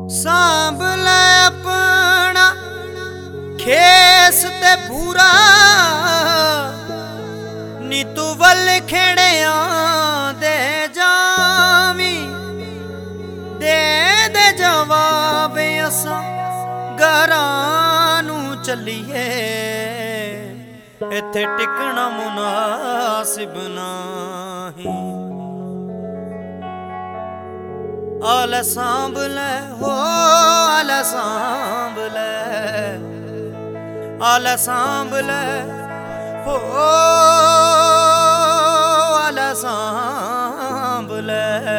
सांभ ले अपना खेस ते पूरा नी तू वल खेड़िया दे जावी दे दे जवाब असां घरां नू चलीए इत्थे टिकना मुनासिब नहीं। आले सांभ ले हो आले सांभ ले आले सांभ ले हो आले सांभ ले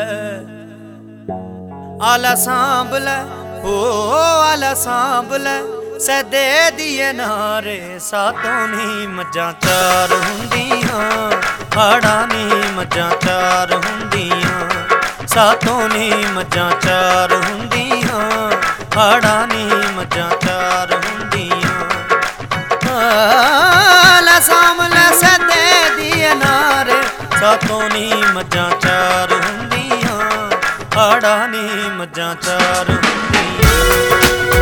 आले सांभ ले हो आले सांभ ले सदे दिए नारे सातों नी मझां चार हुंदियां हाड़ा नी मझां चार हुंदियां सातों नी मझां चार हुंदियां हाड़ा नी मझां चार हुंदियां। आले सांभ ले सदे दिए नारे सातों नी मझां चार हुंदियां हाड़ा नी मझां चार हुंदियां।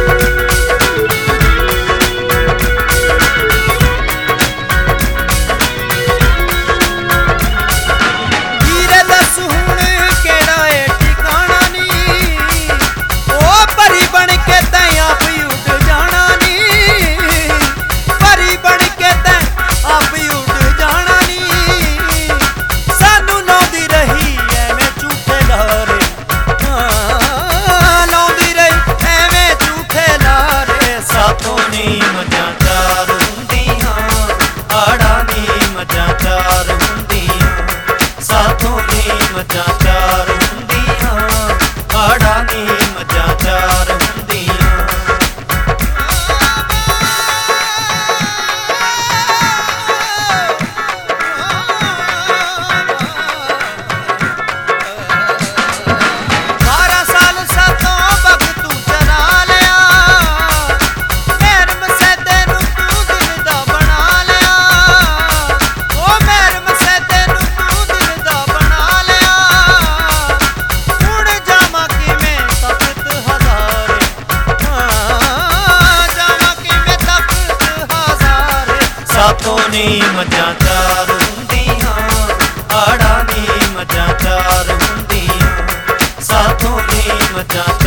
सातों नी मझां चार हुंदियां हाड़ा नी मझां चार हुंदियां सातों नी मझां